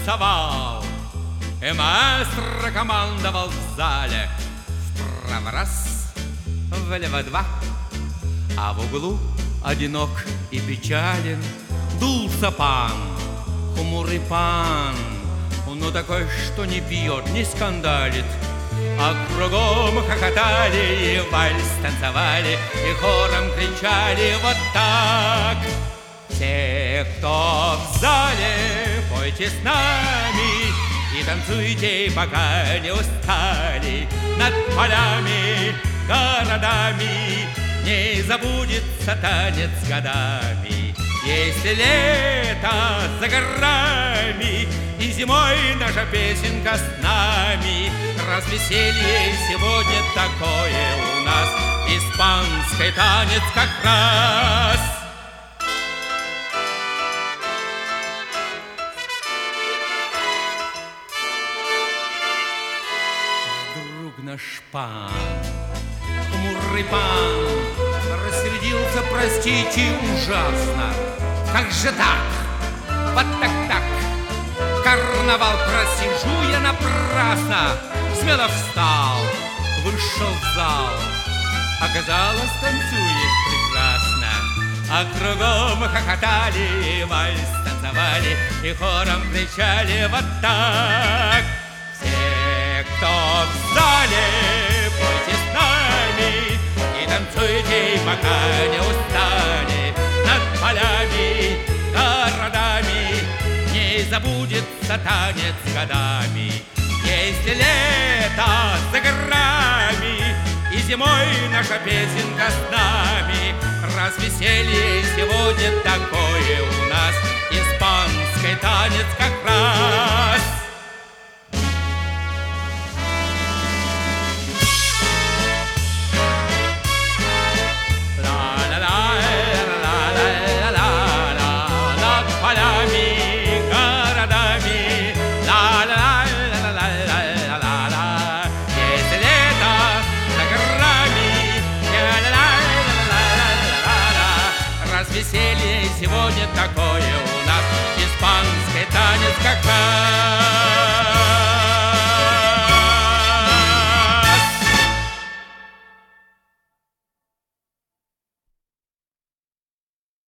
танцевал, и маэстро командовал в зале. Вправо раз, влево два, а в углу одинок и печален дулся пан, хмурый пан. Ну такой, что не пьет, не скандалит, а кругом хохотали, и вальс танцевали, и хором кричали вот так. Все, кто в зале, пойте с нами и танцуйте, пока не устали. Над полями, городами не забудется танец годами. Если лето за горами и зимой наша песенка с нами, развеселье сегодня такое у нас, испанский танец как раз. Вдруг наш пан, хмурый пан, рассердился, простите, ужасно. Как же так? Вот так. Карнавал просижу я напрасно. Смело встал, вышел в зал. Оказалось, танцует прекрасно. А кругом хохотали, вальс танцевали, и хором кричали вот так. Все, кто в зале, пойте с нами и танцуйте, пока не устали. Над полями, городами не забудется танец годами. Если лето за горами и зимой наша песенка с нами, развеселье сегодня такое у нас, испанский танец как раз. Веселье сегодня такое у нас, испанский танец как раз.